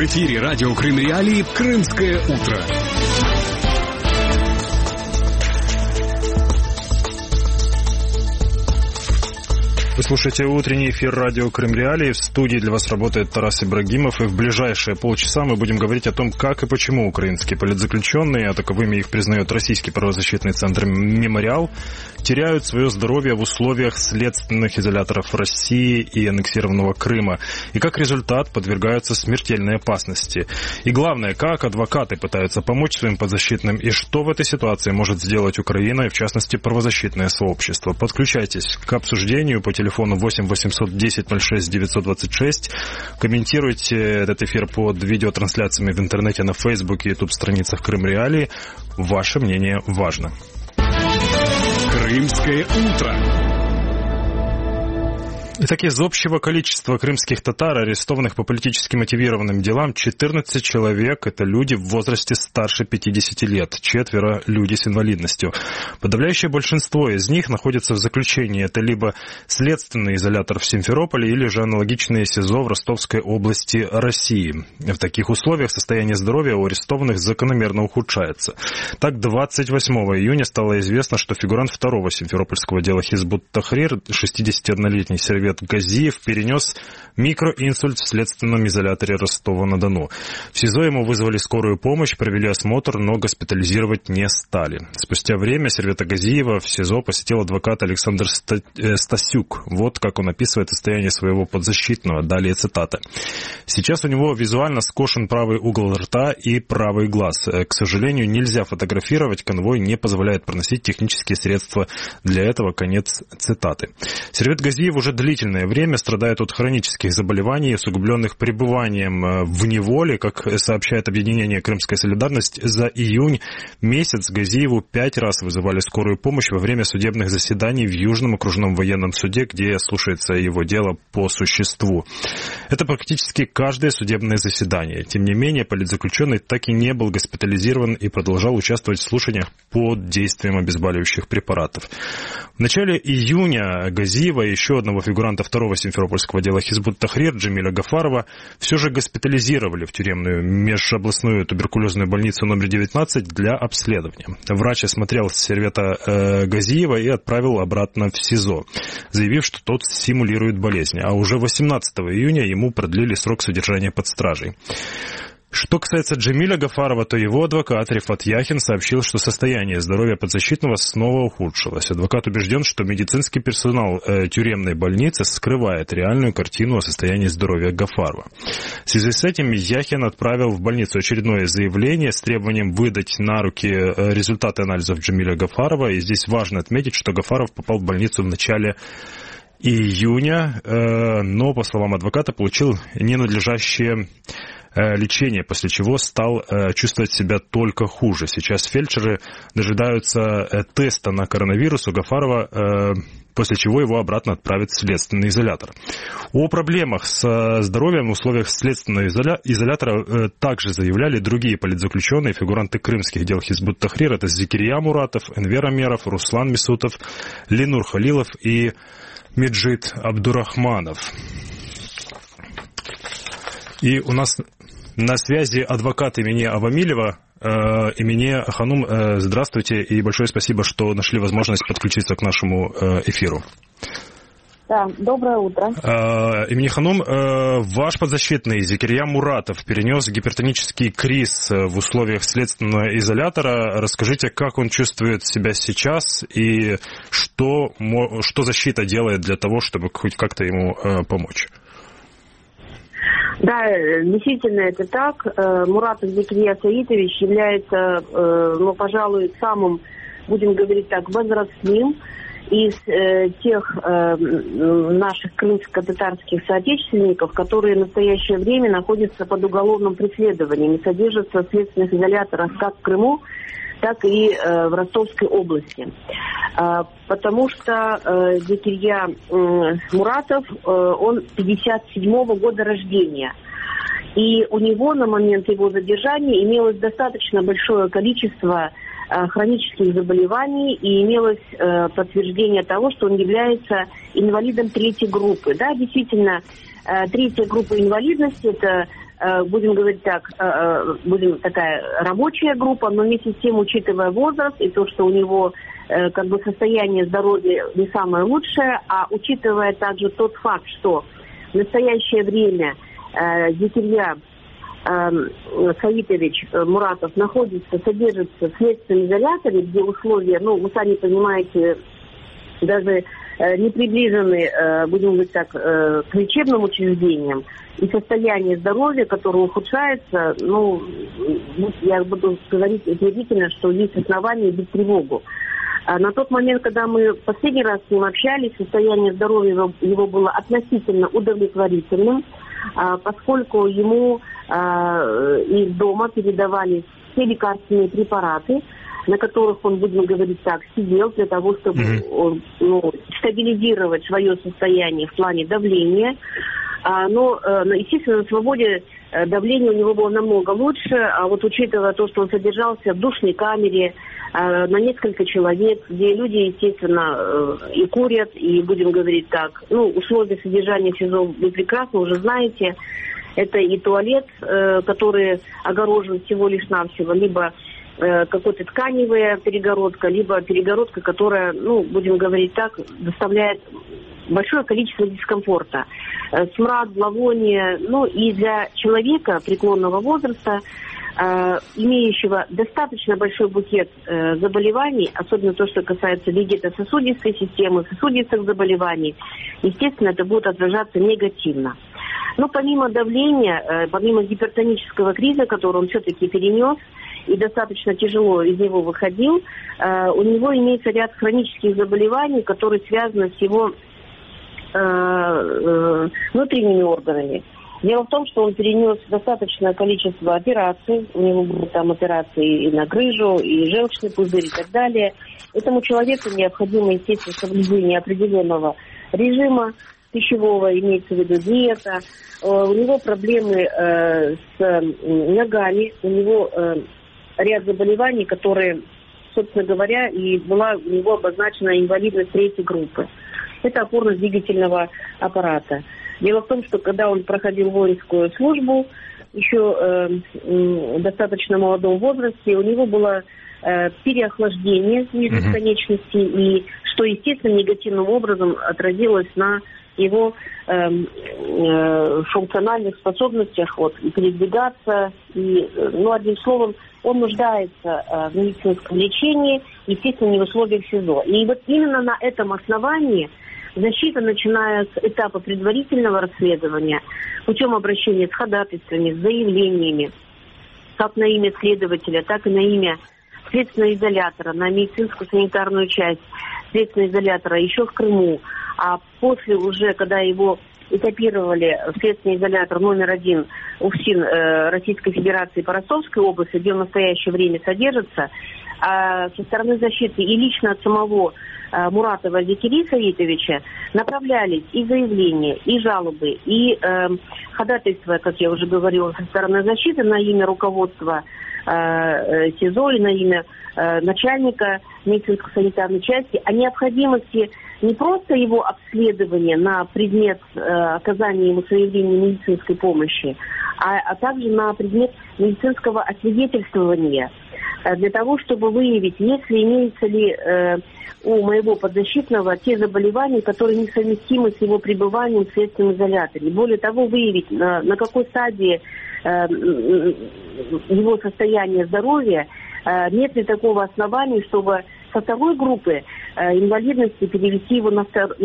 В эфире радио Крым Реалии «Крымское утро». Вы слушаете утренний эфир радио Крым Реалии. В студии для вас работает Тарас Ибрагимов. И в ближайшие полчаса мы будем говорить о том, как и почему украинские политзаключенные, а таковыми их признает Российский правозащитный центр «Мемориал», теряют свое здоровье в условиях следственных изоляторов России и аннексированного Крыма. И как результат подвергаются смертельной опасности. И главное, как адвокаты пытаются помочь своим подзащитным и что в этой ситуации может сделать Украина и, в частности, правозащитное сообщество. Подключайтесь к обсуждению по телефону 8 800 10 06 926. Комментируйте этот эфир под видеотрансляциями в интернете, на Facebook и YouTube-страницах Крым Реалии. Ваше мнение важно. Крымское утро. Итак, из общего количества крымских татар, арестованных по политически мотивированным делам, 14 человек – это люди в возрасте старше 50 лет, 4 – люди с инвалидностью. Подавляющее большинство из них находятся в заключении. Это либо следственный изолятор в Симферополе, или же аналогичные СИЗО в Ростовской области России. В таких условиях состояние здоровья у арестованных закономерно ухудшается. Так, 28 июня стало известно, что фигурант второго симферопольского дела Хизбут Тахрир, 61-летний Сервет Газиев, перенес микроинсульт в следственном изоляторе Ростова-на-Дону. В СИЗО ему вызвали скорую помощь, провели осмотр, но госпитализировать не стали. Спустя время Сервета Газиева в СИЗО посетил адвокат Александр Стасюк. Вот как он описывает состояние своего подзащитного. Далее цитата. «Сейчас у него визуально скошен правый угол рта и правый глаз. К сожалению, нельзя фотографировать, конвой не позволяет проносить технические средства для этого». Конец цитаты. Сервет Газиев уже длительное время страдает от хронических заболеваний, усугубленных пребыванием в неволе. Как сообщает объединение «Крымская солидарность», за июнь месяц Газиеву 5 раз вызывали скорую помощь во время судебных заседаний в Южном окружном военном суде, где слушается его дело по существу. Это практически каждое судебное заседание. Тем не менее, политзаключенный так и не был госпитализирован и продолжал участвовать в слушаниях под действием обезболивающих препаратов. В начале июня Газиева и еще одного фигуранта второго симферопольского дела Хизбут Тахрир, Джамиля Гафарова, все же госпитализировали в тюремную межобластную туберкулезную больницу номер 19 для обследования. Врач осмотрел Сервета Газиева и отправил обратно в СИЗО, заявив, что тот симулирует болезнь. А уже 18 июня ему продлили срок содержания под стражей. Что касается Джамиля Гафарова, то его адвокат Рифат Яхин сообщил, что состояние здоровья подзащитного снова ухудшилось. Адвокат убежден, что медицинский персонал тюремной больницы скрывает реальную картину о состоянии здоровья Гафарова. В связи с этим Яхин отправил в больницу очередное заявление с требованием выдать на руки результаты анализов Джамиля Гафарова. И здесь важно отметить, что Гафаров попал в больницу в начале июня, но, по словам адвоката, получил ненадлежащее лечение, после чего стал чувствовать себя только хуже. Сейчас фельдшеры дожидаются теста на коронавирус у Гафарова, после чего его обратно отправят в следственный изолятор. О проблемах со здоровьем в условиях следственного изолятора также заявляли другие политзаключенные, фигуранты крымских дел Хизбут Тахрир. Это Зикирия Муратов, Энвер Амеров, Руслан Месутов, Ленур Халилов и Меджид Абдурахманов. И у нас на связи адвокат имени Авамилева, имени Ханум. Здравствуйте и большое спасибо, что нашли возможность подключиться к нашему эфиру. Да, доброе утро. Имени Ханум, ваш подзащитный Зикирия Муратов перенес гипертонический криз в условиях следственного изолятора. Расскажите, как он чувствует себя сейчас и что защита делает для того, чтобы хоть как-то ему помочь? Да, действительно это так. Муратов Зикирия Саитович является, пожалуй, самым, будем говорить так, возрастным из тех наших крымско-татарских соотечественников, которые в настоящее время находятся под уголовным преследованием и содержатся в следственных изоляторах как в Крыму, так и в Ростовской области. Потому что Зикирия Муратов, он 57-го года рождения. И у него на момент его задержания имелось достаточно большое количество хронических заболеваний, и имелось подтверждение того, что он является инвалидом третьей группы. Да, действительно, третья группа инвалидности – это, будем говорить так, такая рабочая группа, но вместе с тем, учитывая возраст и то, что у него как бы состояние здоровья не самое лучшее, а учитывая также тот факт, что в настоящее время Зекирья Саитович Муратов содержится в следственном изоляторе, где условия, вы сами понимаете, даже не приближены, будем говорить так, к лечебным учреждениям, и состояние здоровья, которое ухудшается, я буду говорить утвердительно, что есть основания бить тревогу. На тот момент, когда мы последний раз с ним общались, состояние здоровья его было относительно удовлетворительным, поскольку ему из дома передавались все лекарственные препараты, на которых он, будем говорить так, сидел для того, чтобы стабилизировать свое состояние в плане давления. Но, естественно, на свободе давление у него было намного лучше, а вот учитывая то, что он содержался в душной камере на несколько человек, где люди, естественно, и курят, и, будем говорить так, условия содержания в СИЗО вы прекрасно уже знаете. Это и туалет, который огорожен всего лишь навсего, либо какая-то тканевая перегородка, либо перегородка, которая, будем говорить так, доставляет большое количество дискомфорта. Смрад, зловоние, и для человека преклонного возраста, имеющего достаточно большой букет заболеваний, особенно то, что касается вегетососудистой системы, сосудистых заболеваний, естественно, это будет отражаться негативно. Но помимо давления, помимо гипертонического криза, который он все-таки перенес, и достаточно тяжело из него выходил, у него имеется ряд хронических заболеваний, которые связаны с его внутренними органами. Дело в том, что он перенес достаточное количество операций, у него были там операции и на грыжу, и желчный пузырь, и так далее. Этому человеку необходимо, естественно, соблюдение определенного режима пищевого, имеется в виду диета. У него проблемы с ногами, у него ряд заболеваний, которые, собственно говоря, и была у него обозначена инвалидность третьей группы. Это опорно-двигательного аппарата. Дело в том, что когда он проходил воинскую службу, еще в достаточно молодом возрасте, у него было переохлаждение нижних конечностей, и что, естественно, негативным образом отразилось на его функциональных способностях и передвигаться. И, одним словом, он нуждается в медицинском лечении, естественно, не в условиях СИЗО. И вот именно на этом основании защита, начиная с этапа предварительного расследования, путем обращения с ходатайствами, с заявлениями, как на имя следователя, так и на имя следственного изолятора, на медицинскую санитарную часть следственного изолятора еще в Крыму, а после уже, когда его этапировали в следственный изолятор номер 1 УФСИН Российской Федерации по Ростовской области, где он в настоящее время содержится, со стороны защиты и лично от самого Муратова Зекирьи Саитовича направлялись и заявления, и жалобы, и ходатайства, как я уже говорила, со стороны защиты на имя руководства СИЗО и на имя начальника медицинско-санитарной части о необходимости не просто его обследования на предмет оказания ему своевременной медицинской помощи, а также на предмет медицинского освидетельствования, для того, чтобы выявить, имеется ли у моего подзащитного те заболевания, которые несовместимы с его пребыванием в следственном изоляторе. Более того, выявить, на какой стадии его состояние здоровья, нет ли такого основания, чтобы со второй группы инвалидности перевести его на вторую.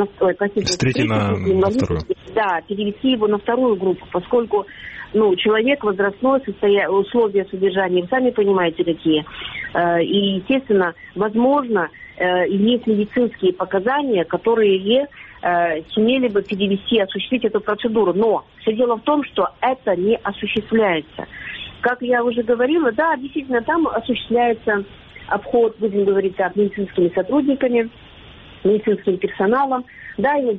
Да, перевести его на вторую группу, поскольку человек возрастной, условия содержания, вы сами понимаете, какие. И, естественно, возможно, есть медицинские показания, которые сумели бы осуществить эту процедуру. Но все дело в том, что это не осуществляется. Как я уже говорила, да, действительно, там осуществляется обход, будем говорить так, медицинскими сотрудниками. медицинским персоналом, да, ему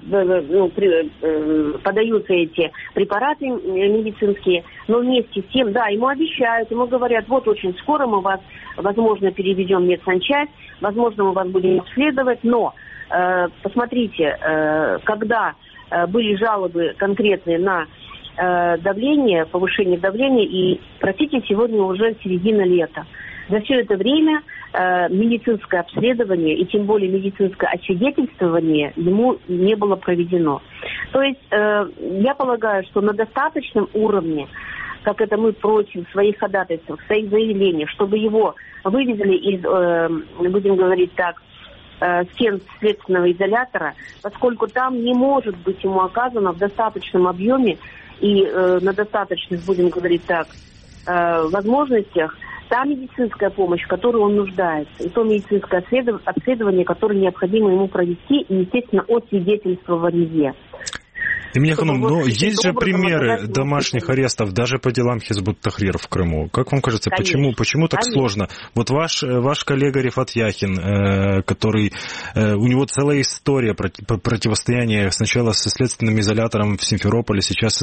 подаются эти препараты медицинские, но вместе с тем, да, ему обещают, ему говорят, вот очень скоро мы вас, возможно, переведем в медсанчасть, возможно, мы вас будем обследовать, но посмотрите, когда были жалобы конкретные на давление, повышение давления, и, простите, сегодня уже середина лета. За все это время медицинское обследование и тем более медицинское освидетельствование ему не было проведено. То есть я полагаю, что на достаточном уровне, как это мы просим в своих ходатайствах, в своих заявлениях, чтобы его вывезли из, будем говорить так, стен следственного изолятора, поскольку там не может быть ему оказано в достаточном объеме и на достаточных, будем говорить так, возможностях та медицинская помощь, в которой он нуждается, и то медицинское обследование, которое необходимо ему провести, и, естественно, освидетельствование. Эмине Ханум, но есть же примеры домашних арестов даже по делам Хизбут Тахрир в Крыму. Как вам кажется, почему так сложно? Вот ваш коллега Рифат Яхин, который, у него целая история противостояния сначала со следственным изолятором в Симферополе, сейчас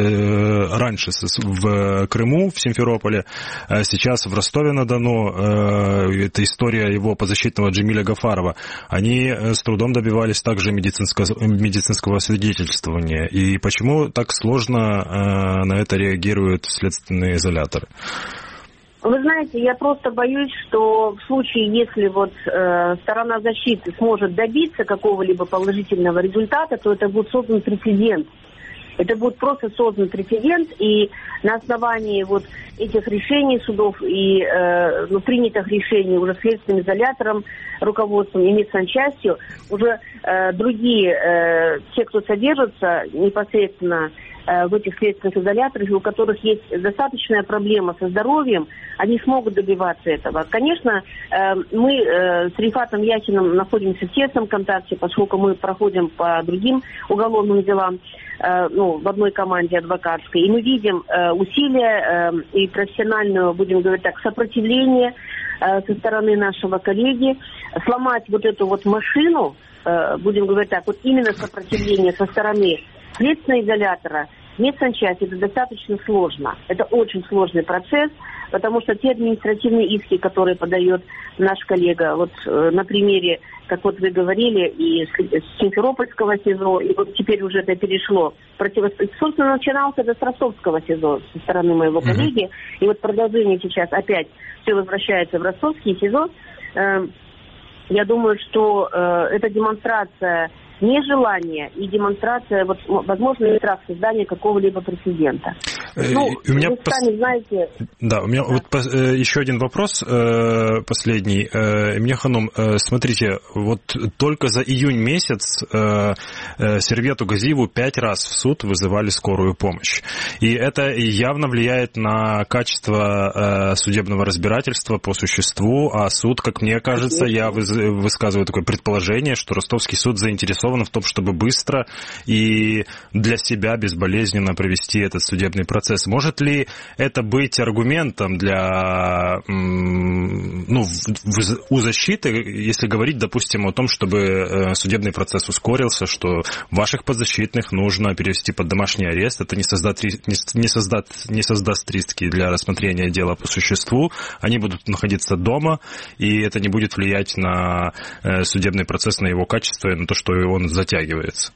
раньше в Крыму, в Симферополе, сейчас в Ростове-на-Дону, это история его подзащитного Джемиля Гафарова. Они с трудом добивались также медицинского свидетельствования. И почему так сложно на это реагируют следственные изоляторы? Вы знаете, я просто боюсь, что в случае, если вот сторона защиты сможет добиться какого-либо положительного результата, то это будет создан прецедент. Это будет просто создан прецедент, и на основании вот этих решений судов и принятых решений уже следственным изолятором, руководством и медсанчастью, уже другие, те, кто содержится непосредственно в этих следственных изоляторах, у которых есть достаточная проблема со здоровьем, они смогут добиваться этого. Конечно, мы с Рифатом Яхиным находимся в тесном контакте, поскольку мы проходим по другим уголовным делам, в одной команде адвокатской, и мы видим усилия и профессиональную, будем говорить так, сопротивление со стороны нашего коллеги, сломать вот эту вот машину, будем говорить так, вот именно сопротивление со стороны следственного изолятора, медсанчасти, это достаточно сложно. Это очень сложный процесс, потому что те административные иски, которые подает наш коллега, вот на примере, как вот вы говорили, и с Симферопольского СИЗО, и вот теперь уже это перешло. Собственно, начинался это с Ростовского СИЗО со стороны моего коллеги, и вот продолжение сейчас опять все возвращается в Ростовский СИЗО. Я думаю, что это демонстрация нежелание и демонстрация, вот, возможно, страх создания какого-либо прецедента. У меня вы сами знаете... Да, у меня вот еще один вопрос последний. Эмине Ханум, смотрите, вот только за июнь месяц Сервету Газиеву 5 раз в суд вызывали скорую помощь. И это явно влияет на качество судебного разбирательства по существу, а суд, как мне кажется, я высказываю такое предположение, что Ростовский суд заинтересован в том, чтобы быстро и для себя безболезненно провести этот судебный процесс. Может ли это быть аргументом для, у защиты, если говорить, допустим, о том, чтобы судебный процесс ускорился, что ваших подзащитных нужно перевести под домашний арест, это не создаст риски для рассмотрения дела по существу, они будут находиться дома, и это не будет влиять на судебный процесс, на его качество и на то, что он затягивается.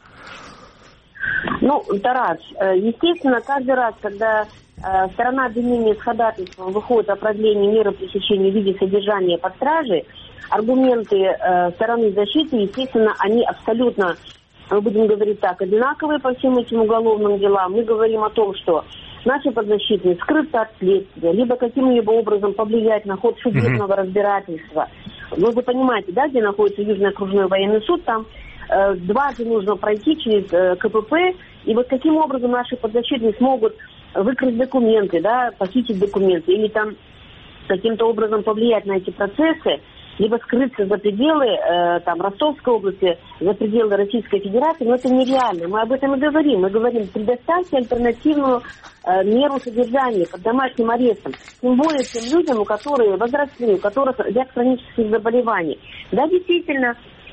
Тарас, естественно, каждый раз, когда сторона обвинения с ходатайством выходит о продлении меры пресечения в виде содержания под стражей, аргументы стороны защиты, естественно, они абсолютно, мы будем говорить так, одинаковые по всем этим уголовным делам. Мы говорим о том, что наши подзащитные скрыты от следствия, либо каким-либо образом повлиять на ход судебного разбирательства. Вы понимаете, да, где находится Южный окружной военный суд, там дважды нужно пройти через КПП, и вот каким образом наши подзащитные смогут выкрасть документы, да, похитить документы, или там каким-то образом повлиять на эти процессы, либо скрыться за пределы Ростовской области, за пределы Российской Федерации, но это нереально. Мы об этом и говорим. Мы говорим, предоставьте альтернативную меру содержания под домашним арестом. Тем более тем людям, которые возросли, у которых ряд хронических заболеваний. Да, действительно,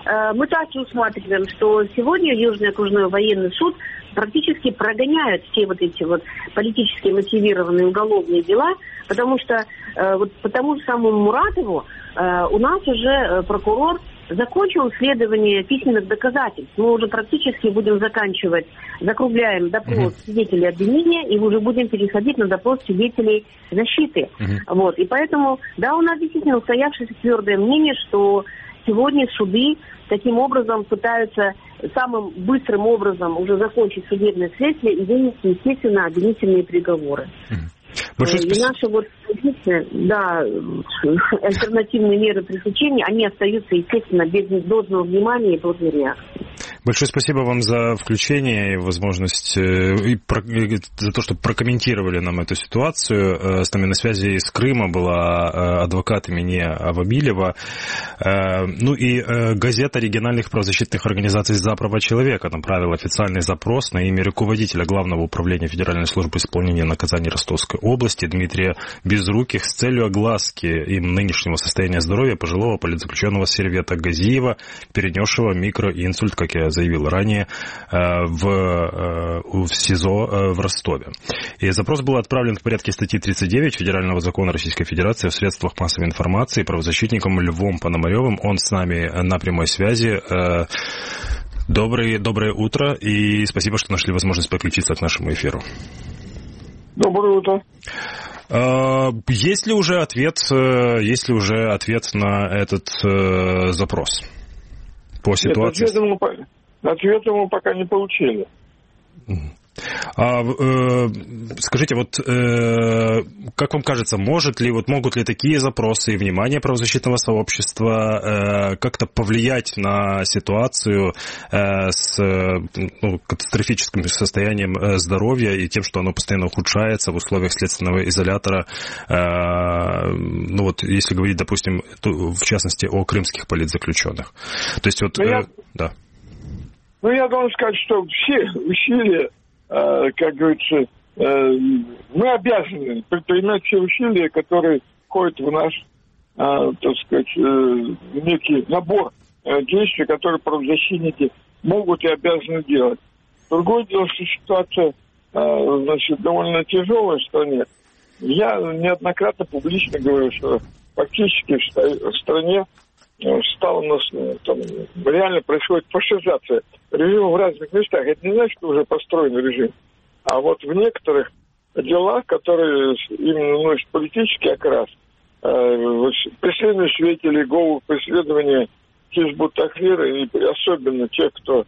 мы также усматриваем, что сегодня Южный окружной военный суд практически прогоняет все вот эти вот политически мотивированные уголовные дела, потому что вот по тому же самому Муратову у нас уже прокурор закончил исследование письменных доказательств. Мы уже практически будем закругляем допрос свидетелей обвинения, и уже будем переходить на допрос свидетелей защиты. Вот. И поэтому, да, у нас действительно устоявшееся твердое мнение, что сегодня суды таким образом пытаются самым быстрым образом уже закончить судебное следствие и вынести, естественно, обвинительные приговоры. И наши вот позиции, да, альтернативные меры пресечения, они остаются, естественно, без должного внимания и должной реакции. Большое спасибо вам за включение и возможность, и за то, что прокомментировали нам эту ситуацию. С нами на связи из Крыма была адвокат имени Авамилева. Ну и газета региональных правозащитных организаций «За права человека» направила официальный запрос на имя руководителя Главного управления Федеральной службы исполнения наказаний Ростовской области Дмитрия Безруких с целью огласки им нынешнего состояния здоровья пожилого политзаключенного Сервета Газиева, перенесшего микроинсульт, как я заявил ранее, в СИЗО в Ростове. И запрос был отправлен в порядке статьи 39 Федерального закона Российской Федерации в средствах массовой информации правозащитником Львом Пономаревым. Он с нами на прямой связи. Доброе утро и спасибо, что нашли возможность подключиться к нашему эфиру. Доброе утро. Есть ли уже ответ на этот запрос по ситуации? Нет, ответа мы пока не получили. Скажите, вот как вам кажется, могут ли такие запросы и внимание правозащитного сообщества как-то повлиять на ситуацию с катастрофическим состоянием здоровья и тем, что оно постоянно ухудшается в условиях следственного изолятора? Если говорить, допустим, в частности, о крымских политзаключенных. То есть да. Я должен сказать, что все усилия, как говорится, мы обязаны предпринимать все усилия, которые входят в наш, так сказать, некий набор действий, которые правозащитники могут и обязаны делать. Другое дело, что ситуация, довольно тяжелая в стране. Я неоднократно публично говорю, что фактически в стране реально происходит фашизация режима в разных местах. Это не значит, что уже построен режим. А вот в некоторых делах, которые именно носят политический окрас, преследование свидетелей, преследование Хизбут Тахрира, и особенно тех, кто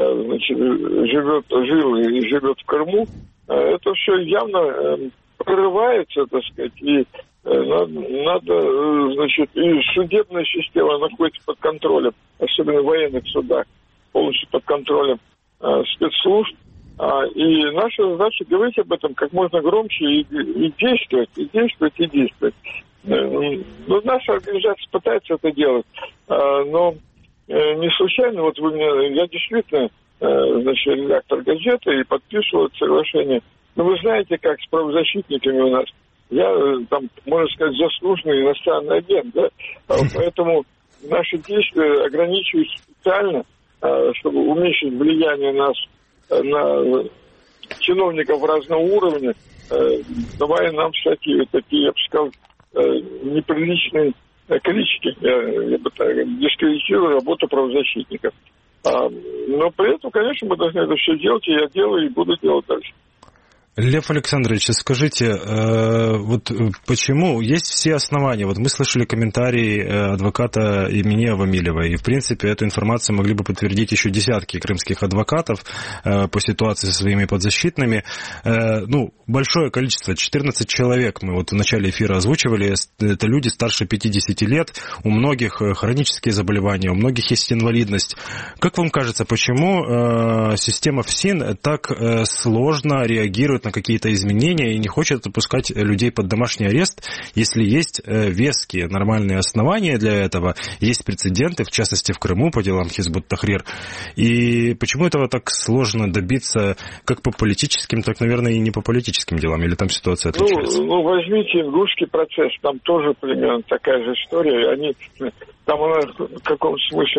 жил и живет в Крыму, это все явно прорывается, так сказать, и надо, и судебная система находится под контролем, особенно в военных судах, полностью под контролем спецслужб. И наша задача говорить об этом как можно громче и действовать, и действовать, и действовать. Наша организация пытается это делать, но не случайно, я действительно, редактор газеты и подписывал это соглашение. Но вы знаете, как с правозащитниками у нас. Я, можно сказать, заслуженный иностранный агент, да? Поэтому наши действия ограничиваются специально, чтобы уменьшить влияние нас на чиновников разного уровня, давая нам всякие такие, я бы сказал, неприличные клички, я бы так дискредитирую работу правозащитников. Но при этом, конечно, мы должны это все делать, и я делаю, и буду делать дальше. Лев Александрович, скажите, почему есть все основания? Мы слышали комментарии адвоката имени Авамилева, и, в принципе, эту информацию могли бы подтвердить еще десятки крымских адвокатов по ситуации со своими подзащитными. Большое количество, 14 человек, мы в начале эфира озвучивали, это люди старше 50 лет, у многих хронические заболевания, у многих есть инвалидность. Как вам кажется, почему система ФСИН так сложно реагирует на какие-то изменения и не хочет отпускать людей под домашний арест, если есть веские, нормальные основания для этого, есть прецеденты, в частности в Крыму по делам Хизбут Тахрир. И почему этого так сложно добиться как по политическим, так, наверное, и не по политическим делам, или там ситуация отличается? Возьмите ингушский процесс, там тоже примерно такая же история. Там она в каком смысле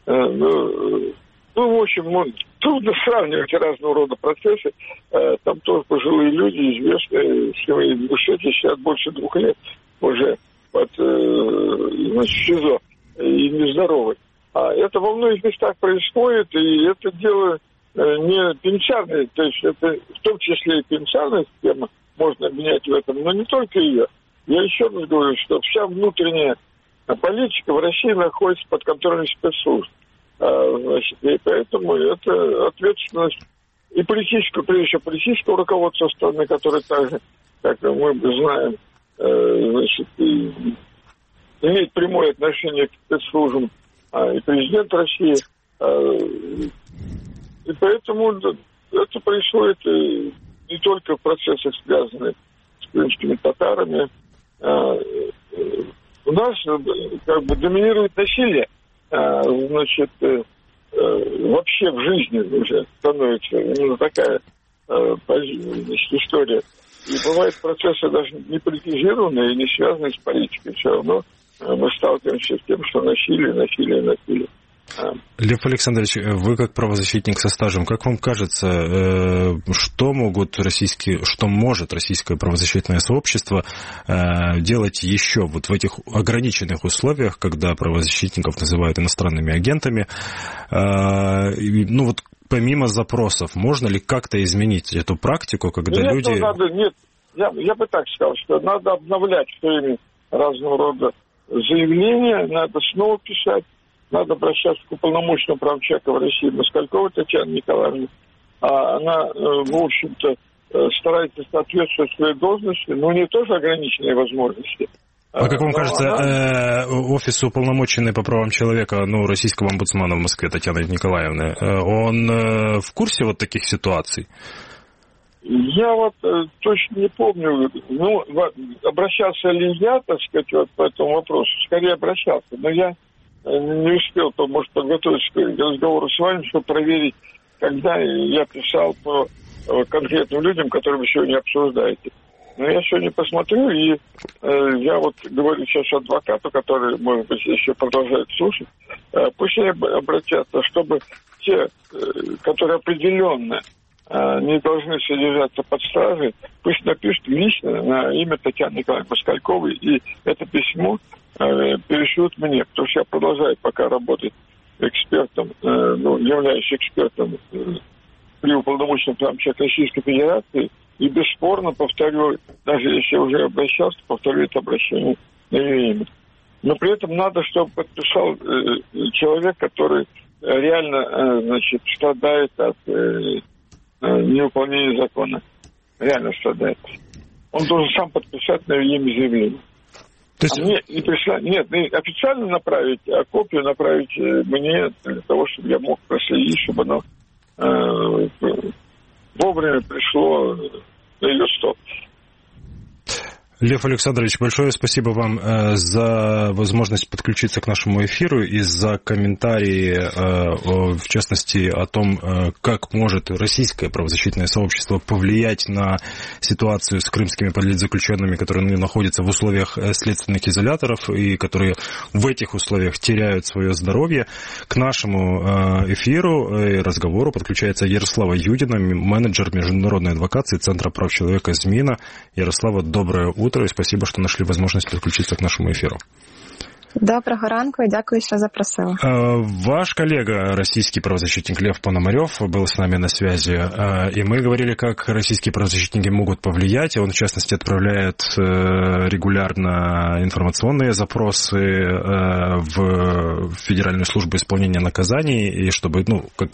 в общем, трудно сравнивать разного рода процессы. Там тоже пожилые люди, известные, что сидят больше 2 лет уже под СИЗО и нездоровы. А это во многих местах происходит, и это дело не пенитенциарное, то есть это в том числе и пенитенциарная система можно обвинять в этом, но не только ее. Я еще раз говорю, что вся внутренняя политика в России находится под контролем спецслужб. И поэтому это ответственность и политического, прежде всего, политического руководства страны, которое также, как мы знаем, имеет прямое отношение к спецслужбам, и президент России. И поэтому это происходит не только в процессах, связанных с крымскими татарами. У нас доминирует насилие. Вообще в жизни уже становится именно такая история. И бывают процессы даже не политизированные и не связанные с политикой. Все равно мы сталкиваемся с тем, что насилие. Лев Александрович, вы как правозащитник со стажем, как вам кажется, что может российское правозащитное сообщество делать еще вот в этих ограниченных условиях, когда правозащитников называют иностранными агентами? Помимо запросов, можно ли как-то изменить эту практику, когда люди... Я бы так сказал, что надо обновлять своими разного рода заявления, надо снова писать. Надо обращаться к уполномоченному прав человека в России Москальковой Татьяне Николаевне. Она, в общем-то, старается соответствовать своей должности, но у нее тоже ограниченные возможности. А как вам кажется, офис уполномоченной по правам человека, российского омбудсмана в Москве Татьяны Николаевны, он в курсе вот таких ситуаций? Я точно не помню, обращался ли я, так сказать, по этому вопросу, скорее обращался, но я не успел, может, подготовиться к разговору с вами, чтобы проверить, когда я писал по конкретным людям, которые вы сегодня обсуждаете. Но я сегодня посмотрю, и я говорю сейчас адвокату, который, может быть, еще продолжает слушать, пусть они обратятся, чтобы те, которые определенно не должны содержаться под стражей, пусть напишут лично на имя Татьяны Николаевны Москальковой, и это письмо перешлют мне, потому что я продолжаю пока работать экспертом, являюсь экспертом при уполномоченном правам человека Российской Федерации, и бесспорно повторю, даже если я уже обращался, повторю это обращение на ее имя. Но при этом надо, чтобы подписал человек, который реально, страдает от невыполнения закона. Реально страдает. Он должен сам подписать на ее имя заявление. То есть... мне не прислать, официально направить, а копию направить мне для того, чтобы я мог проследить, чтобы оно вовремя пришло на ее стол. Лев Александрович, большое спасибо вам за возможность подключиться к нашему эфиру и за комментарии, в частности, о том, как может российское правозащитное сообщество повлиять на ситуацию с крымскими политзаключенными, которые находятся в условиях следственных изоляторов и которые в этих условиях теряют свое здоровье. К нашему эфиру и разговору подключается Ярослава Юдина, менеджер международной адвокации Центра прав человека ЗМИНа. Ярослава, доброе утро. І спасибо, що знайшли можливість підключитися к нашому ефіру. Доброго ранку и дякую, что запросила. Ваш коллега, российский правозащитник Лев Пономарев, был с нами на связи, и мы говорили, как российские правозащитники могут повлиять, и он, в частности, отправляет регулярно информационные запросы в Федеральную службу исполнения наказаний, и чтобы,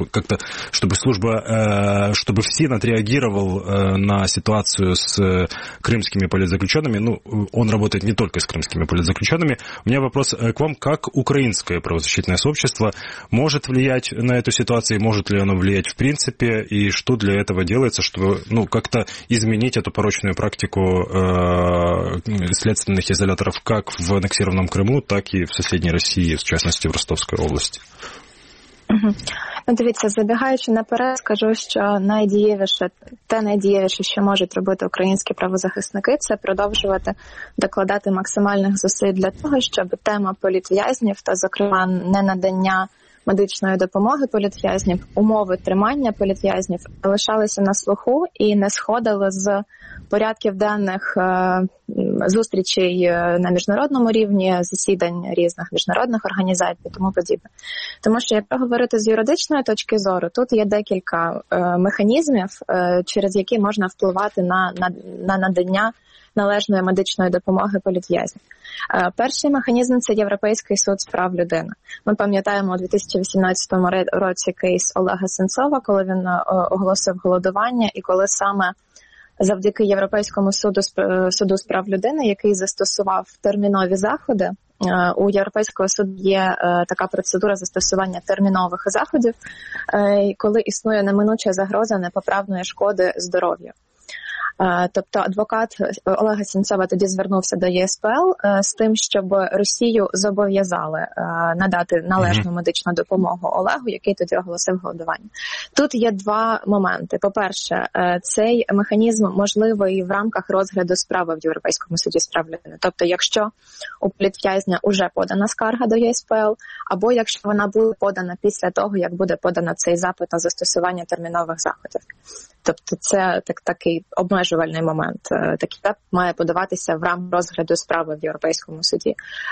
чтобы ФСИН отреагировал на ситуацию с крымскими политзаключенными. Он работает не только с крымскими политзаключенными. У меня вопрос к вам, как украинское правозащитное сообщество может влиять на эту ситуацию, может ли оно влиять в принципе, и что для этого делается, чтобы как-то изменить эту порочную практику следственных изоляторов как в аннексированном Крыму, так и в соседней России, в частности в Ростовской области? Дивіться, забігаючи наперед, скажу, що найдієвіше, що можуть робити українські правозахисники, це продовжувати докладати максимальних зусиль для того, щоб тема політв'язнів та, зокрема, ненадання медичної допомоги політв'язнів, умови тримання політв'язнів лишалися на слуху і не сходили з порядків денних зустрічей на міжнародному рівні, засідань різних міжнародних організацій і тому подібне. Тому що, якщо говорити з юридичної точки зору, тут є декілька механізмів, через які можна впливати на надання належної медичної допомоги політв'язнів. Перший механізм – це Європейський суд з прав людини. Ми пам'ятаємо у 2018 році кейс Олега Сенцова, коли він оголосив голодування, і коли саме завдяки Європейському суду з прав людини, який застосував термінові заходи, у Європейського суду є така процедура застосування термінових заходів, коли існує неминуча загроза непоправної шкоди здоров'ю. Тобто адвокат Олега Сенцова тоді звернувся до ЄСПЛ з тим, щоб Росію зобов'язали надати належну медичну допомогу Олегу, який тоді оголосив голодування. Тут є два моменти. По-перше, цей механізм можливий в рамках розгляду справи в Європейському суді з прав людини. Тобто, якщо у політв'язня вже подана скарга до ЄСПЛ, або якщо вона буде подана після того, як буде подано цей запит на застосування термінових заходів. Тобто це такий обмежувальний момент. Такий запит має подаватися в рамках розгляду справи в Європейському суді.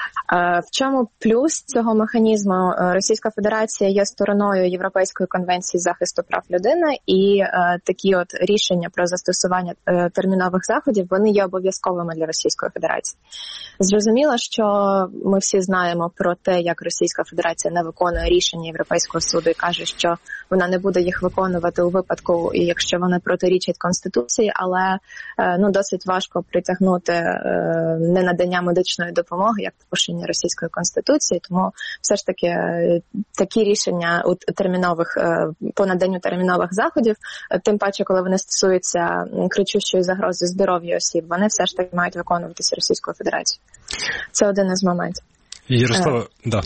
В чому плюс цього механізму? Російська Федерація є стороною Європейської конвенції захисту прав людини, і такі от рішення про застосування термінових заходів, вони є обов'язковими для Російської Федерації. Зрозуміло, що ми всі знаємо про те, як Російська Федерація не виконує рішення Європейського суду і каже, що вона не буде їх виконувати у випадку, якщо вони протирічать Конституції, але досить важко притягнути ненадання медичної допомоги як порушення Російської Конституції, тому все ж таки такі рішення по наданню термінових заходів, тим паче, коли вони стосуються кричущої загрози здоров'ю осіб, вони все ж таки мають виконуватися Російською Федерацією. Це один із моментів. Ярослава, да.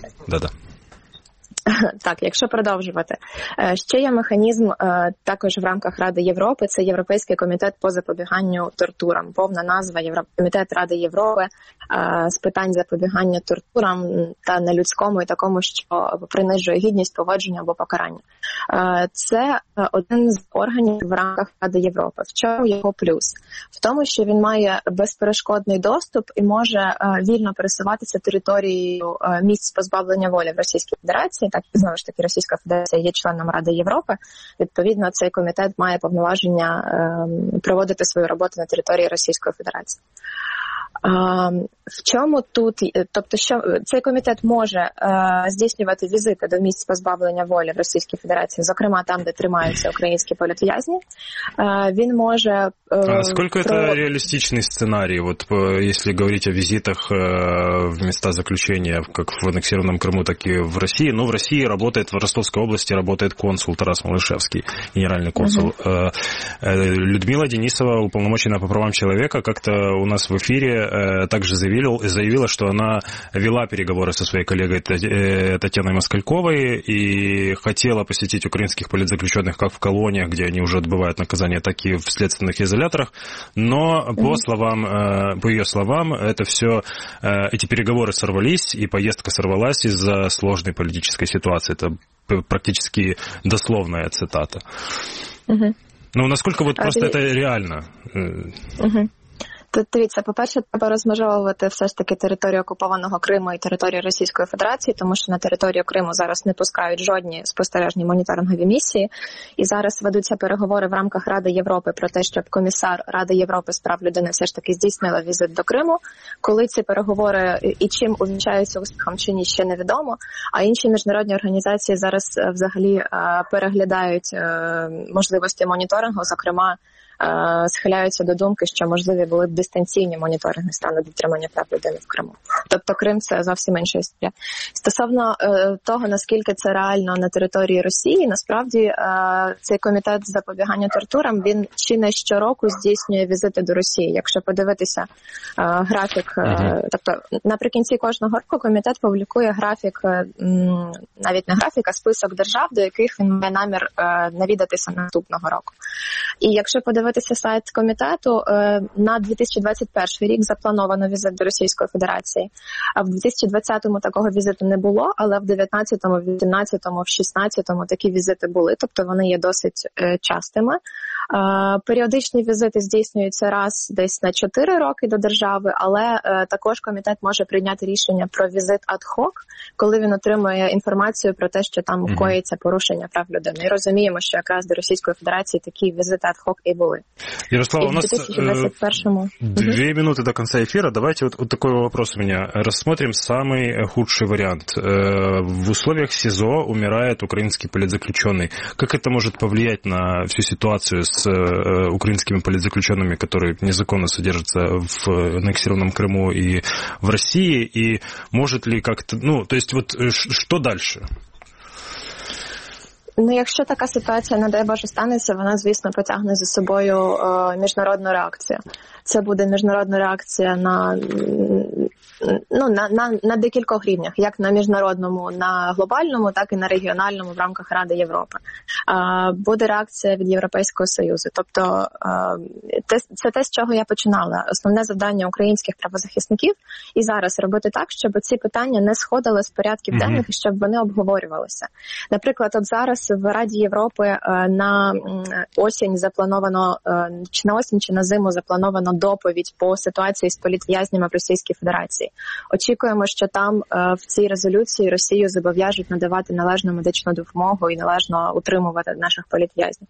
Так, якщо продовжувати. Ще є механізм також в рамках Ради Європи, це Європейський комітет по запобіганню тортурам. Повна назва Комітет Ради Європи з питань запобігання тортурам та нелюдському і такому, що принижує гідність, поводження або покарання. Це один з органів в рамках Ради Європи. В чому його плюс? В тому, що він має безперешкодний доступ і може вільно пересуватися територією місць позбавлення волі в Російській Федерації. Так, знову ж таки, Російська Федерація є членом Ради Європи. Відповідно, цей комітет має повноваження проводити свою роботу на території Російської Федерації. В чому тут, тобто, що цей комітет може здійснювати візити до місць позбавлення волі в Російській Федерації, зокрема там, де тримаються українські політв'язні. Він може... Сколько это реалистичный сценарий, вот если говорить о визитах в места заключения, как в аннексированном Крыму, так и в России? Ну, в России работает, в Ростовской области работает консул Тарас Малышевский, генеральный консул. Людмила Денисова, уполномоченная по правам человека, как-то у нас в эфире также заявила, что она вела переговоры со своей коллегой Татьяной Москальковой и хотела посетить украинских политзаключенных как в колониях, где они уже отбывают наказание, так и в следственных изоляторах. Но по ее словам, эти переговоры сорвались, и поездка сорвалась из-за сложной политической ситуации. Это практически дословная цитата. Ну, насколько вот просто это реально? Тут, дивіться, по-перше, треба розмежовувати все ж таки територію окупованого Криму і територію Російської Федерації, тому що на територію Криму зараз не пускають жодні спостережні моніторингові місії. І зараз ведуться переговори в рамках Ради Європи про те, щоб комісар Ради Європи з прав людини все ж таки здійснила візит до Криму. Коли ці переговори і чим увінчаються успіхом чи ні, ще невідомо. А інші міжнародні організації зараз взагалі переглядають можливості моніторингу, зокрема, схиляються до думки, що можливі були б дистанційні моніторинги стану дотримання прав людини в Криму. Тобто Крим – це зовсім інша історія. Стосовно того, наскільки це реально на території Росії, насправді цей комітет з запобігання тортурам, він чи не щороку здійснює візити до Росії. Якщо подивитися графік, тобто наприкінці кожного року комітет публікує графік, навіть не графік, а список держав, до яких він має намір навідатися наступного року. І якщо подивитися подивитися сайт комітету, на 2021 рік заплановано візит до Російської Федерації. А в 2020-му такого візиту не було, але в 19-му, в 18-му, в 16-му такі візити були, тобто вони є досить частими. Періодичні візити здійснюються раз десь на 4 роки до держави, але також комітет може прийняти рішення про візит ад-хок, коли він отримує інформацію про те, що там коїться порушення прав людини. І розуміємо, що якраз до Російської Федерації такі визиты ad-hoc и были. Ярослава, у нас 2 минуты до конца эфира. Давайте вот такой вопрос у меня. Рассмотрим самый худший вариант. В условиях СИЗО умирает украинский политзаключенный. Как это может повлиять на всю ситуацию с украинскими политзаключенными, которые незаконно содержатся в аннексированном Крыму и в России? И может ли как-то... Ну, то есть вот что дальше? Ну, якщо така ситуація, не дай Боже, станеться, вона, звісно, потягне за собою міжнародну реакцію. Це буде міжнародна реакція на декількох рівнях, як на міжнародному, на глобальному, так і на регіональному в рамках Ради Європи. Буде реакція від Європейського Союзу. Тобто це те, з чого я починала. Основне завдання українських правозахисників і зараз робити так, щоб ці питання не сходили з порядків денних і щоб вони обговорювалися. Наприклад, от зараз в Раді Європи на осінь заплановано, чи на осінь, чи на зиму заплановано доповідь по ситуації з політв'язнями в Російській Федерації. Очікуємо, що там в цій резолюції Росію зобов'яжуть надавати належну медичну допомогу і належно утримувати наших політв'язнів.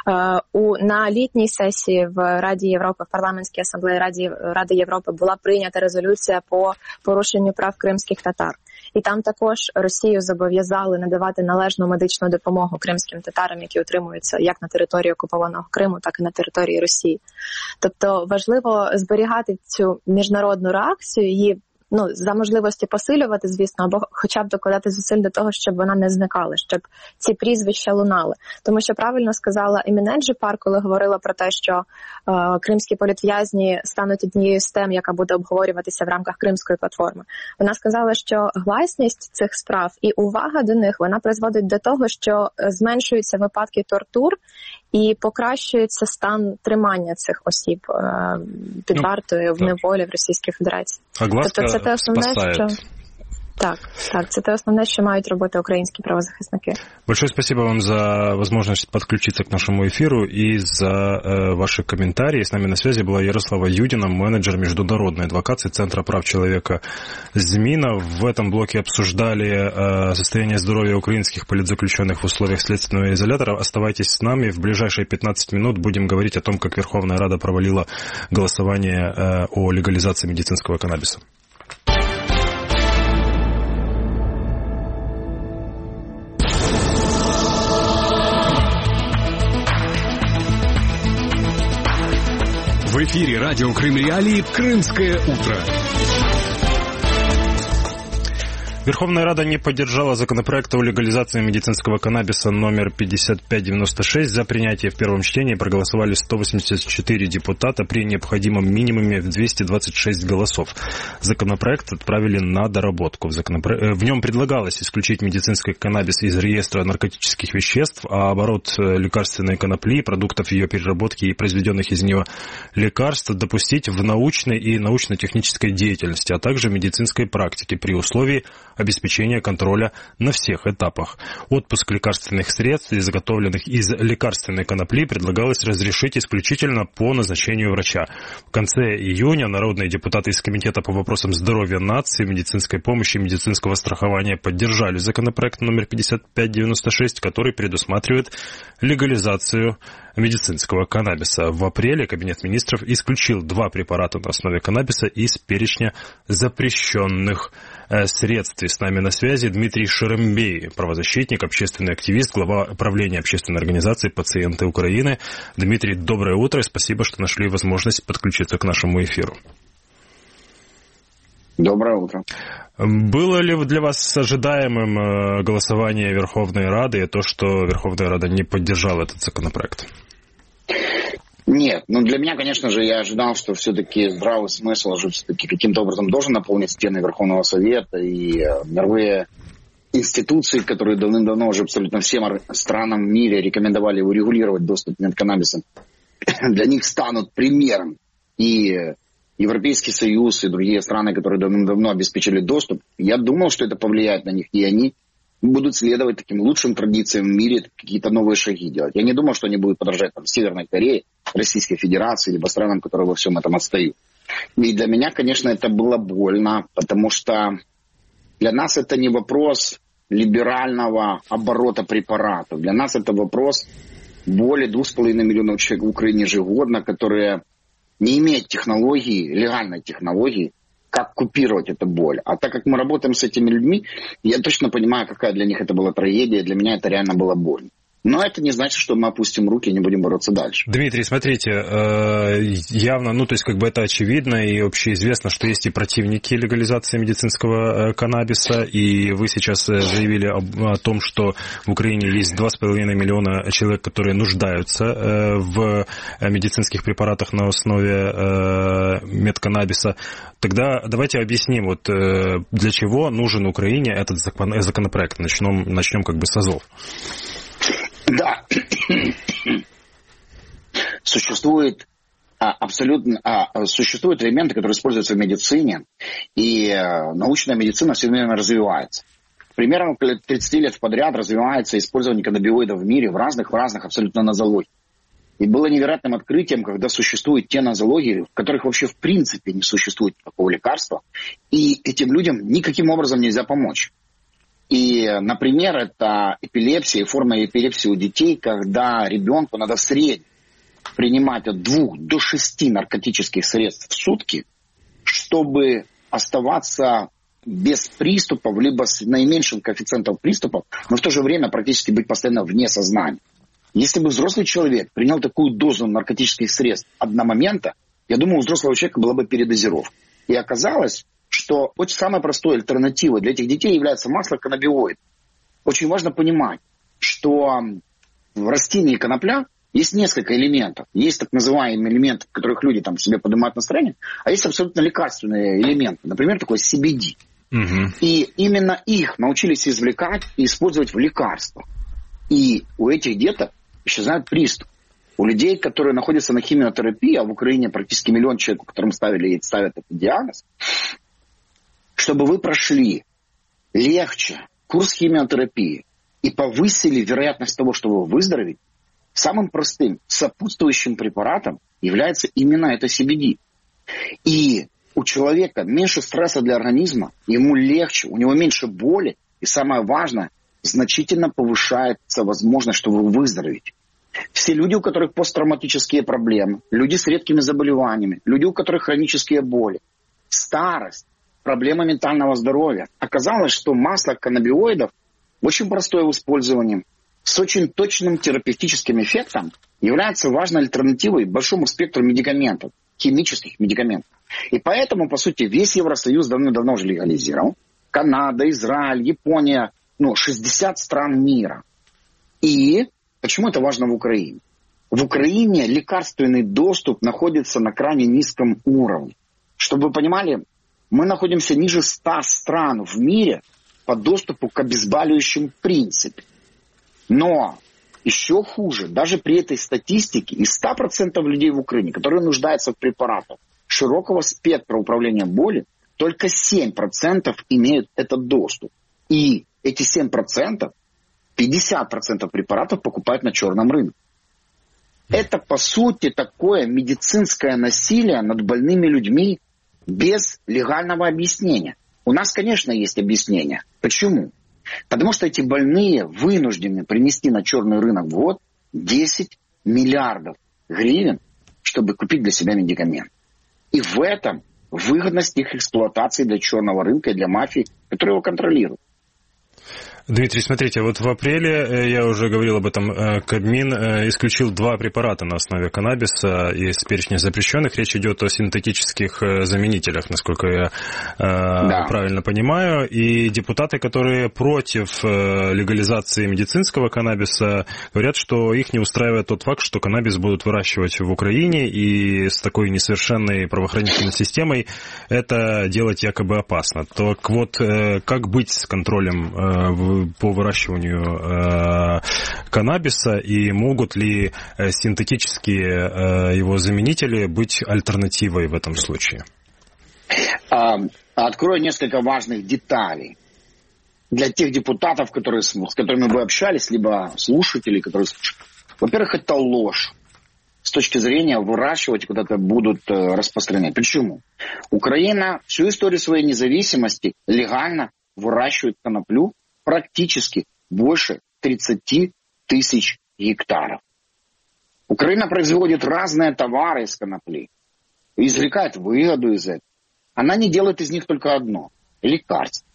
На літній сесії в Раді Європи, в парламентській асамблеї Ради Європи була прийнята резолюція по порушенню прав кримських татар. І там також Росію зобов'язали надавати належну медичну допомогу кримським татарам, які утримуються як на території окупованого Криму, так і на території Росії. Тобто важливо зберігати цю міжнародну реакцію, її за можливості посилювати, звісно, або хоча б докладати зусиль до того, щоб вона не зникала, щоб ці прізвища лунали. Тому що правильно сказала Еміне Джипар, коли говорила про те, що кримські політв'язні стануть однією з тем, яка буде обговорюватися в рамках Кримської платформи. Вона сказала, що гласність цих справ і увага до них, вона призводить до того, що зменшуються випадки тортур і покращується стан тримання цих осіб під вартою в неволі в Російській Федерації. Тобто це те основне, що... Так, це те основне, що мають робити українські правозахисники. Большое спасибо вам за возможность подключиться к нашему эфиру и за ваши комментарии. С нами на связи была Ярослава Юдина, менеджер международной адвокации Центра прав человека ЗМИНа. В этом блоке обсуждали состояние здоровья украинских политзаключенных в условиях следственного изолятора. Оставайтесь с нами. В ближайшие 15 минут будем говорить о том, как Верховная Рада провалила голосование о легализации медицинского каннабиса. В эфире радио Крым Реалии «Крымское утро». Верховная Рада не поддержала законопроект о легализации медицинского каннабиса номер 5596. За принятие в первом чтении проголосовали 184 депутата при необходимом минимуме в 226 голосов. Законопроект отправили на доработку. В нем предлагалось исключить медицинский каннабис из реестра наркотических веществ, а оборот лекарственной конопли, продуктов ее переработки и произведенных из нее лекарств допустить в научной и научно-технической деятельности, а также медицинской практике при условии обеспечения контроля на всех этапах. Отпуск лекарственных средств, изготовленных из лекарственной конопли, предлагалось разрешить исключительно по назначению врача. В конце июня народные депутаты из Комитета по вопросам здоровья нации, медицинской помощи и медицинского страхования поддержали законопроект номер 5596, который предусматривает легализацию медицинского каннабиса. В апреле Кабинет министров исключил 2 препарата на основе каннабиса из перечня запрещенных средств. И с нами на связи Дмитрий Шерембей, правозащитник, общественный активист, глава правления общественной организации «Пациенты Украины». Дмитрий, доброе утро и спасибо, что нашли возможность подключиться к нашему эфиру. Доброе утро. Было ли для вас ожидаемым голосование Верховной Рады и то, что Верховная Рада не поддержала этот законопроект? Нет, для меня, конечно же, я ожидал, что все-таки здравый смысл уже все-таки каким-то образом должен наполнить стены Верховного Совета и мировые институции, которые давным-давно уже абсолютно всем странам в мире рекомендовали урегулировать доступ к каннабису для них станут примером. И Европейский Союз, и другие страны, которые давно обеспечили доступ, я думал, что это повлияет на них, и они будут следовать таким лучшим традициям в мире, какие-то новые шаги делать. Я не думал, что они будут подражать Северной Корее, Российской Федерации, либо странам, которые во всем этом отстают. И для меня, конечно, это было больно, потому что для нас это не вопрос либерального оборота препаратов. Для нас это вопрос более 2,5 миллионов человек в Украине ежегодно, которые не имеют технологии, легальной технологии, как купировать эту боль. А так как мы работаем с этими людьми, я точно понимаю, какая для них это была трагедия. Для меня это реально было больно. Но это не значит, что мы опустим руки и не будем бороться дальше. Дмитрий, смотрите, явно, это очевидно и общеизвестно, что есть и противники легализации медицинского каннабиса, и вы сейчас заявили о том, что в Украине есть 2,5 миллиона человек, которые нуждаются в медицинских препаратах на основе медканнабиса. Тогда давайте объясним, для чего нужен Украине этот законопроект. Начнем с азов. Да, существуют элементы, которые используются в медицине, и научная медицина все время развивается. Примерно 30 лет подряд развивается использование каннабиоидов в мире в разных абсолютно нозологиях. И было невероятным открытием, когда существуют те нозологии, в которых вообще в принципе не существует такого лекарства, и этим людям никаким образом нельзя помочь. И, например, это эпилепсия, форма эпилепсии у детей, когда ребенку надо в среднем принимать от 2 до 6 наркотических средств в сутки, чтобы оставаться без приступов, либо с наименьшим коэффициентом приступов, но в то же время практически быть постоянно вне сознания. Если бы взрослый человек принял такую дозу наркотических средств одномоментно, я думаю, у взрослого человека была бы передозировка. И оказалось, что очень самой простой альтернативой для этих детей является масло каннабиоид. Очень важно понимать, что в растении конопля есть несколько элементов. Есть так называемые элементы, в которых люди себе поднимают настроение, а есть абсолютно лекарственные элементы. Например, такой CBD. Угу. И именно их научились извлекать и использовать в лекарствах. И у этих деток исчезает приступ. У людей, которые находятся на химиотерапии, а в Украине практически 1 миллион человек, которым ставят этот диагноз, чтобы вы прошли легче курс химиотерапии и повысили вероятность того, что вы выздоровеете, самым простым сопутствующим препаратом является именно это CBD. И у человека меньше стресса для организма, ему легче, у него меньше боли, и самое важное, значительно повышается возможность, что вы выздоровеете. Все люди, у которых посттравматические проблемы, люди с редкими заболеваниями, люди, у которых хронические боли, старость, проблемы ментального здоровья. Оказалось, что масло каннабиоидов очень простое в использовании, с очень точным терапевтическим эффектом, является важной альтернативой большому спектру медикаментов, химических медикаментов. И поэтому, по сути, весь Евросоюз давно уже легализировал. Канада, Израиль, Япония, 60 стран мира. И почему это важно в Украине? В Украине лекарственный доступ находится на крайне низком уровне. Чтобы вы понимали, мы находимся ниже 100 стран в мире по доступу к обезболивающим в принципе. Но еще хуже, даже при этой статистике, из 100% людей в Украине, которые нуждаются в препаратах широкого спектра управления болью, только 7% имеют этот доступ. И эти 7%, 50% препаратов покупают на черном рынке. Это, по сути, такое медицинское насилие над больными людьми без легального объяснения. У нас, конечно, есть объяснение. Почему? Потому что эти больные вынуждены принести на черный рынок в год 10 миллиардов гривен, чтобы купить для себя медикамент. И в этом выгодность их эксплуатации для черного рынка и для мафии, которая его контролирует. Дмитрий, смотрите, вот в апреле, я уже говорил об этом, Кабмин исключил 2 препарата на основе каннабиса из перечня запрещенных. Речь идет о синтетических заменителях, насколько я правильно понимаю. И депутаты, которые против легализации медицинского каннабиса, говорят, что их не устраивает тот факт, что каннабис будут выращивать в Украине, и с такой несовершенной правоохранительной системой это делать якобы опасно. Так вот, как быть с контролем по выращиванию каннабиса, и могут ли синтетические его заменители быть альтернативой в этом случае? Открою несколько важных деталей для тех депутатов, с которыми вы общались, либо слушателей, которые слушают. Во-первых, это ложь с точки зрения выращивать, куда-то будут распространять. Почему? Украина всю историю своей независимости легально выращивает коноплю практически больше 30 тысяч гектаров. Украина производит разные товары из конопли, извлекает выгоду из этого. Она не делает из них только одно – лекарство.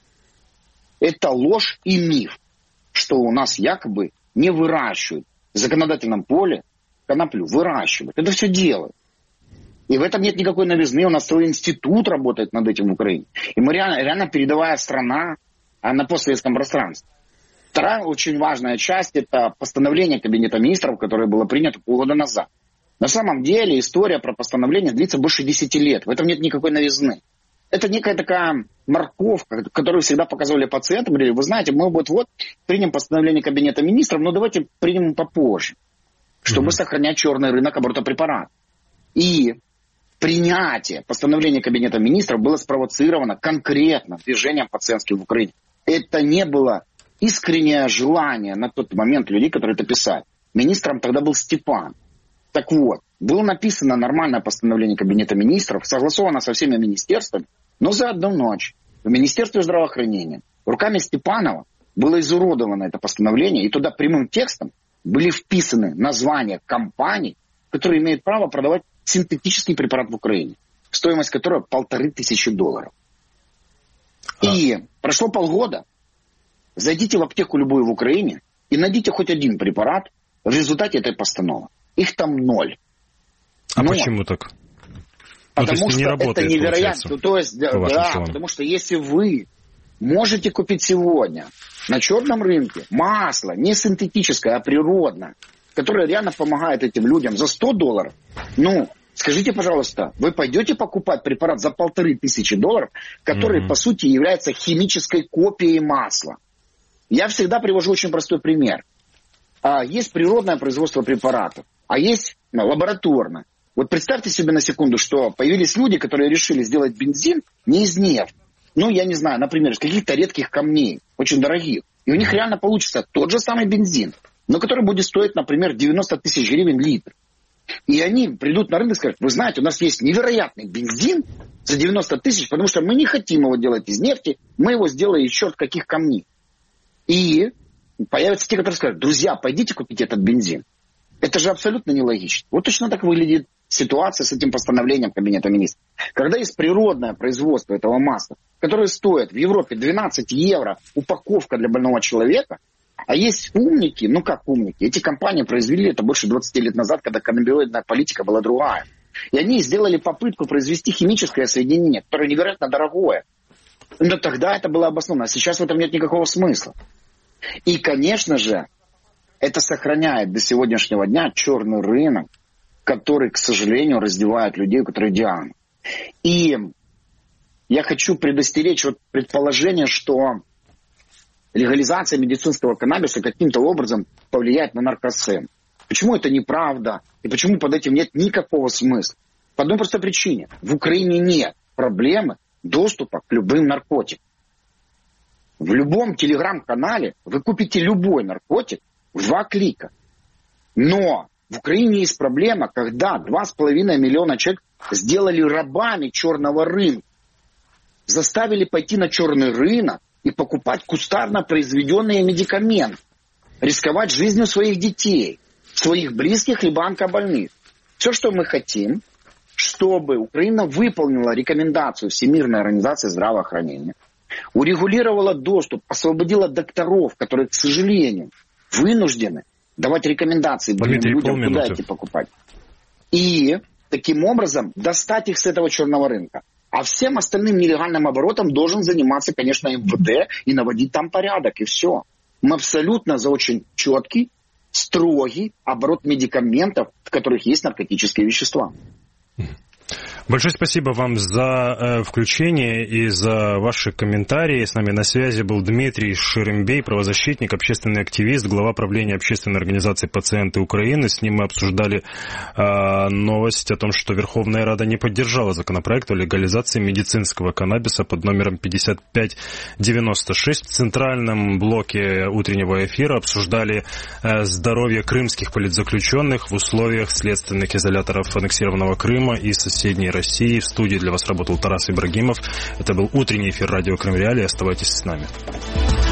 Это ложь и миф, что у нас якобы не выращивают в законодательном поле коноплю, выращивают. Это все делают. И в этом нет никакой новизны. У нас целый институт работает над этим в Украине. И мы реально передовая страна на постсоветском пространстве. Вторая очень важная часть – это постановление Кабинета министров, которое было принято полгода назад. На самом деле история про постановление длится больше 10 лет. В этом нет никакой новизны. Это некая такая морковка, которую всегда показывали пациентам. Говорили, вы знаете, мы вот примем постановление Кабинета министров, но давайте примем попозже, чтобы сохранять черный рынок оборота препаратов. И принятие постановления Кабинета министров было спровоцировано конкретно движением пациентским в Украине. Это не было искреннее желание на тот момент людей, которые это писали. Министром тогда был Степан. Так вот, было написано нормальное постановление Кабинета министров, согласовано со всеми министерствами, но за одну ночь в Министерстве здравоохранения руками Степанова было изуродовано это постановление, и туда прямым текстом были вписаны названия компаний, которые имеют право продавать синтетический препарат в Украине, стоимость которого $1500. И прошло полгода. Зайдите в аптеку любую в Украине и найдите хоть один препарат в результате этой постановы. Их там 0. А почему так? Потому что это невероятно. То есть, потому что если вы можете купить сегодня на черном рынке масло, не синтетическое, а природное, которое реально помогает этим людям за $100, скажите, пожалуйста, вы пойдете покупать препарат за $1500, который, по сути, является химической копией масла? Я всегда привожу очень простой пример. Есть природное производство препаратов, а есть лабораторное. Вот представьте себе на секунду, что появились люди, которые решили сделать бензин не из нефти. Я не знаю, например, из каких-то редких камней, очень дорогих. И у них реально получится тот же самый бензин, но который будет стоить, например, 90 тысяч гривен литр. И они придут на рынок и скажут, вы знаете, у нас есть невероятный бензин за 90 тысяч, потому что мы не хотим его делать из нефти, мы его сделаем из черт каких камней. И появятся те, которые скажут, друзья, пойдите купите этот бензин. Это же абсолютно нелогично. Вот точно так выглядит ситуация с этим постановлением Кабинета министров. Когда есть природное производство этого масла, которое стоит в Европе 12 евро упаковка для больного человека, а есть умники, как умники, эти компании произвели это больше 20 лет назад, когда каннабиоидная политика была другая. И они сделали попытку произвести химическое соединение, которое невероятно дорогое. Но тогда это было обосновано, а сейчас в этом нет никакого смысла. И, конечно же, это сохраняет до сегодняшнего дня черный рынок, который, к сожалению, раздевает людей, которые диагноз. И я хочу предостеречь предположение, что легализация медицинского каннабиса каким-то образом повлияет на наркосцену. Почему это неправда? И почему под этим нет никакого смысла? По одной простой причине. В Украине нет проблемы доступа к любым наркотикам. В любом телеграм-канале вы купите любой наркотик в 2 клика. Но в Украине есть проблема, когда 2,5 миллиона человек сделали рабами черного рынка. Заставили пойти на черный рынок и покупать кустарно произведенные медикаменты. Рисковать жизнью своих детей, своих близких либо онкобольных. Все, что мы хотим, чтобы Украина выполнила рекомендацию Всемирной организации здравоохранения, урегулировала доступ, освободила докторов, которые, к сожалению, вынуждены давать рекомендации больным людям, куда идти покупать. И таким образом достать их с этого черного рынка. А всем остальным нелегальным оборотом должен заниматься, конечно, МВД и наводить там порядок, и все. Мы абсолютно за очень четкий, строгий оборот медикаментов, в которых есть наркотические вещества. Большое спасибо вам за включение и за ваши комментарии. С нами на связи был Дмитрий Шерембей, правозащитник, общественный активист, глава правления общественной организации «Пациенты Украины». С ним мы обсуждали новость о том, что Верховная Рада не поддержала законопроект о легализации медицинского каннабиса под номером 5596. В центральном блоке утреннего эфира обсуждали здоровье крымских политзаключенных в условиях следственных изоляторов аннексированного Крыма и соседней России. В студии для вас работал Тарас Ибрагимов. Это был утренний эфир радио Крым Реалии. Оставайтесь с нами.